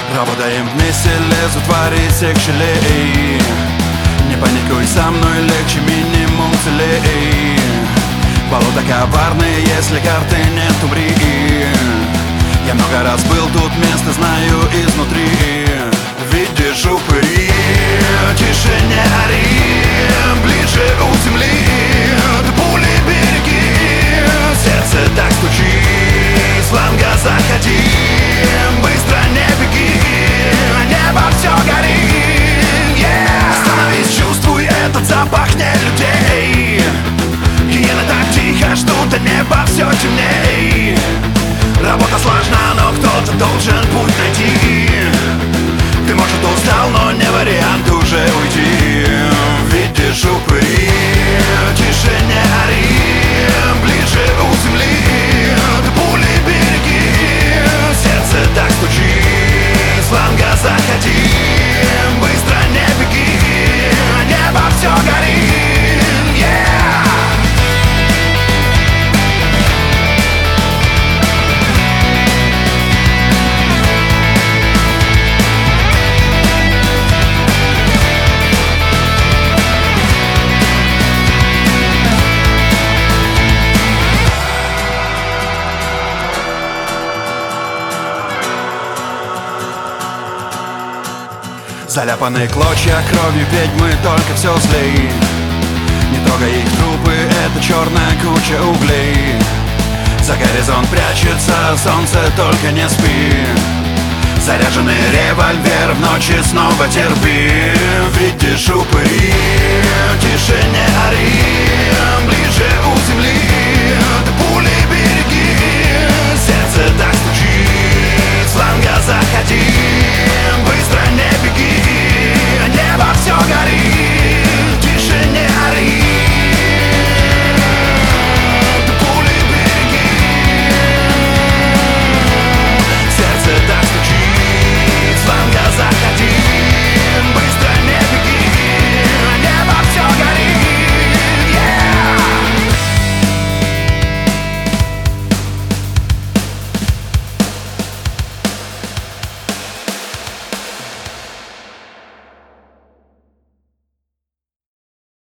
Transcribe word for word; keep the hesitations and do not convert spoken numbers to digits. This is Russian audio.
Работаем вместе, лезут творить всех щелей. Не паникуй, со мной легче, минимум целей. Болото коварные, если карты нет, умри. Я много раз был тут, место знаю изнутри. Видишь упыри, тише не ори, ближе у земли. Ты пули береги, сердце так стучит, с фланга заходи, быстро не беги, небо все горит, yeah. Становись, чувствуй этот запах не людей. Гиены так тихо ждут, а небо все темней. Работа сложна, но кто-то должен путь найти. Ты, может, устал, но не вариант уже уйти. Видишь упыри, тише не ори, ближе у земли. Ты пули береги, сердце так стучит, с фланга заходи, быстро не беги, небо все горит, yeah. Заляпанные клочья кровью ведьмы, только все злей. Не трогай их трупы, это черная куча углей. За горизонт прячется солнце, только не спи. Заряженный револьвер, в ночи снова терпи. Видишь упыри, тише не ори, ближе у